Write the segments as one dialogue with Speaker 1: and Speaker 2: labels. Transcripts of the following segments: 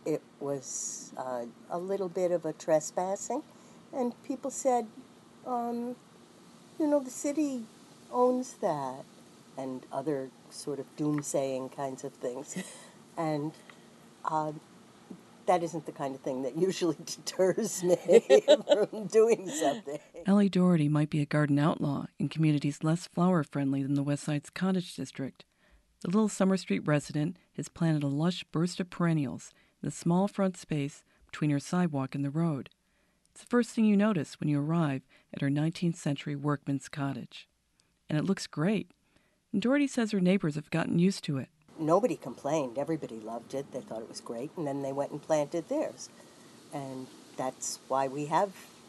Speaker 1: it was a little bit of a trespassing, and people said, the city owns that, and other sort of doomsaying kinds of things. And that isn't the kind of thing that usually deters me from doing something.
Speaker 2: Ellie Doherty might be a garden outlaw in communities less flower-friendly than the West Side's Cottage District. The little Summer Street resident has planted a lush burst of perennials in the small front space between her sidewalk and the road. It's the first thing you notice when you arrive at her 19th century workman's cottage. And it looks great. And Doherty says her neighbors have gotten used to it.
Speaker 1: Nobody complained. Everybody loved it. They thought it was great. And then they went and planted theirs. And that's why we have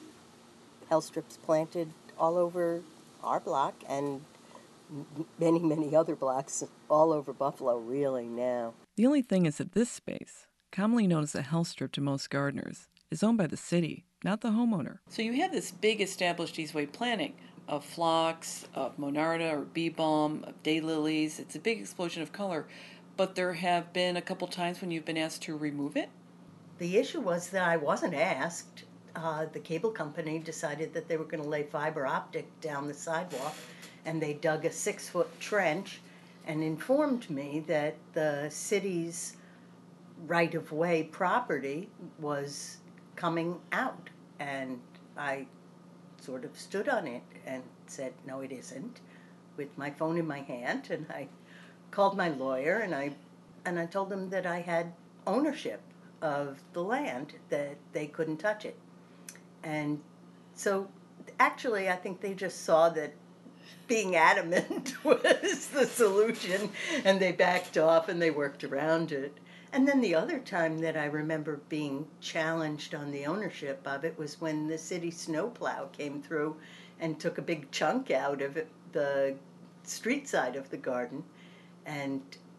Speaker 1: hell strips planted all over our block and many, many other blocks all over Buffalo, really, now.
Speaker 2: The only thing is that this space, commonly known as a hell strip to most gardeners, is owned by the city, not the homeowner. So you have this big established eastway planting of phlox, of monarda or bee balm, of daylilies. It's a big explosion of color. But there have been a couple times when you've been asked to remove it?
Speaker 1: The issue was that I wasn't asked. The cable company decided that they were going to lay fiber optic down the sidewalk, and they dug a 6-foot trench and informed me that the city's right-of-way property was coming out. And I sort of stood on it and said, no, it isn't, with my phone in my hand. And I called my lawyer, and I told them that I had ownership of the land, that they couldn't touch it. And so actually I think they just saw that being adamant was the solution, and they backed off and they worked around it. And then the other time that I remember being challenged on the ownership of it was when the city snowplow came through and took a big chunk out of it, the street side of the garden. And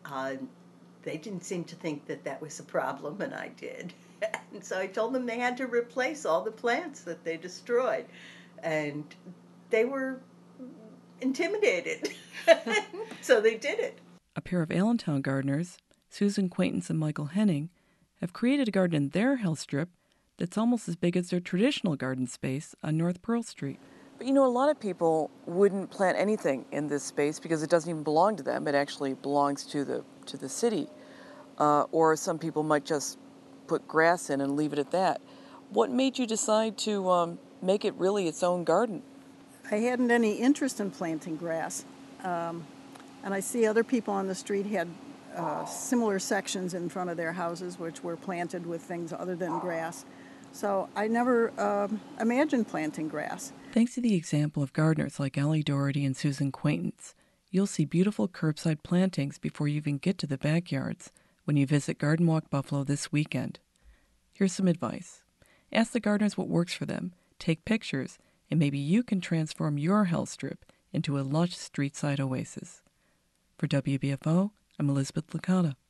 Speaker 1: they didn't seem to think that that was a problem, and I did. And so I told them they had to replace all the plants that they destroyed. And they were intimidated. So they did it.
Speaker 2: A pair of Allentown gardeners, Susan Quaintance and Michael Henning, have created a garden in their hell strip that's almost as big as their traditional garden space on North Pearl Street. But a lot of people wouldn't plant anything in this space because it doesn't even belong to them. It actually belongs to the city. Or some people might just put grass in and leave it at that. What made you decide to make it really its own garden?
Speaker 3: I hadn't any interest in planting grass. And I see other people on the street had similar sections in front of their houses which were planted with things other than grass. So I never imagined planting grass.
Speaker 2: Thanks to the example of gardeners like Ellie Doherty and Susan Quaintance, you'll see beautiful curbside plantings before you even get to the backyards when you visit Garden Walk Buffalo this weekend. Here's some advice. Ask the gardeners what works for them, take pictures, and maybe you can transform your hell strip into a lush street-side oasis. For WBFO, I'm Elizabeth Licata.